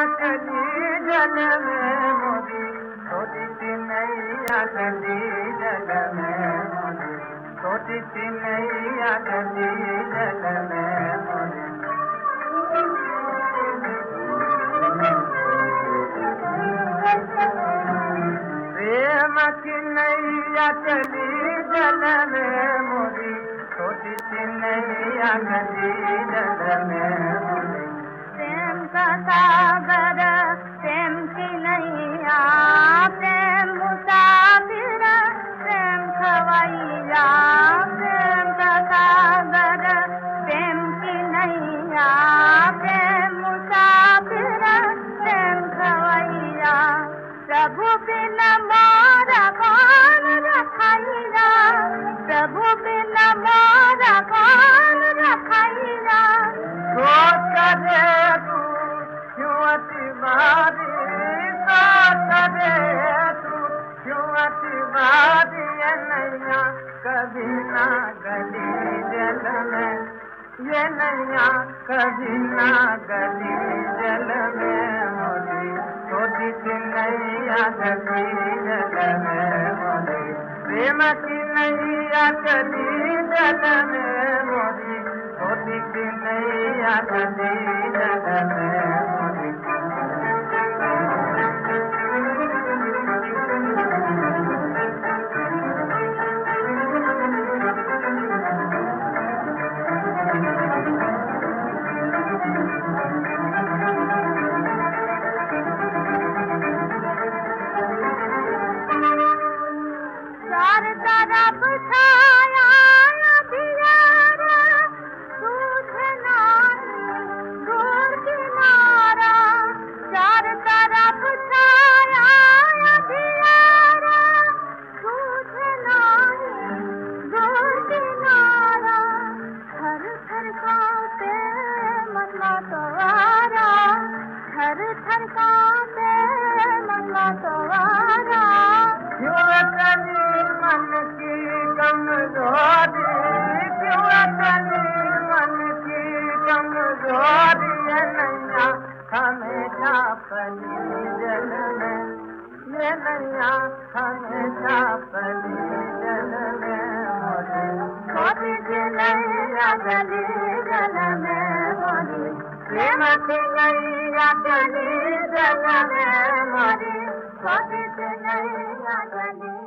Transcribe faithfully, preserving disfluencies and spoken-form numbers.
चली जल में मोरी, छोटी सी नैया चली जल में मोरी, छोटी सी नैया चली जल में मोरी। प्रेम की नैया चली जल में मोरी, छोटी सी नैया चली जल में मोरी। प्रेम का सागर प्रेम की नैया, प्रेम मुसाफिर प्रेम खवैया, प्रेम का सागर प्रेम की नैया, प्रेम मुसाफिर प्रेम खवैया। प्रभु बिन मोरा कौन रखैया, प्रभु बिन मोरा कौन रखैया। सोच रे तू क्यों अतिवादी, सोच रे तू क्यों अतिवादी। ये नैया कभी ना गली जल में, ये नैया कभी ना गली जल में मोरी, छोटी सी नैया गली जल में मोरी। प्रेम की नैया गली जल में मोरी, छोटी सी नैया गली जल में मोरी। चार तरफ छाया अंधियारा, सूझे नहीं दूर किनारा। चार तरफ छाया अंधियारा, सूझे नहीं दूर किनारा। थर थर कांपे मन तवारा, थर थर कांपे मन तवारा। क्यों तनी मन की कमजोरी, क्यों तनी मन की कमजोरी। ये नैया हमेशा पली जल में, ये नैया हमेशा पली जल में मोरी, छोटी सी नैया गली जल में मोरी। प्रेम की नैया गली जल में मोरी, छोटी सी नैया गली